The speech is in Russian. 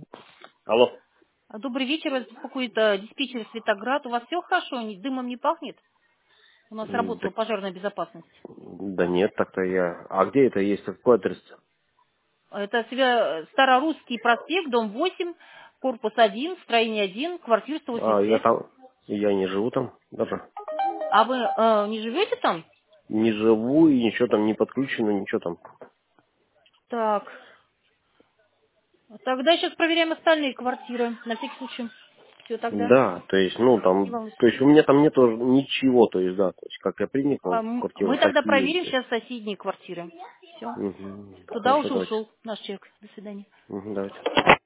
Алло. Добрый вечер, вас беспокоит диспетчер Светоград. У вас все хорошо? Дымом не пахнет? У нас работала Так, пожарная безопасность. да нет, так-то я. А где это есть? Какой адрес? Это Старорусский проспект, дом 8, корпус 1, строение 1, квартира Я 187. там. Я не живу там даже. А вы не живете там? Не живу и ничего там не подключено, ничего там. Так, тогда сейчас проверяем остальные квартиры. На всякий случай. Все тогда. Да, то есть, ну Не там, волнуйтесь. то есть у меня там нету ничего, то есть, да, то есть, как я приникнул в квартиру, Мы так тогда и есть. проверим сейчас соседние квартиры. Все. Туда Хорошо, уже давайте. ушел наш человек. До свидания. Давайте.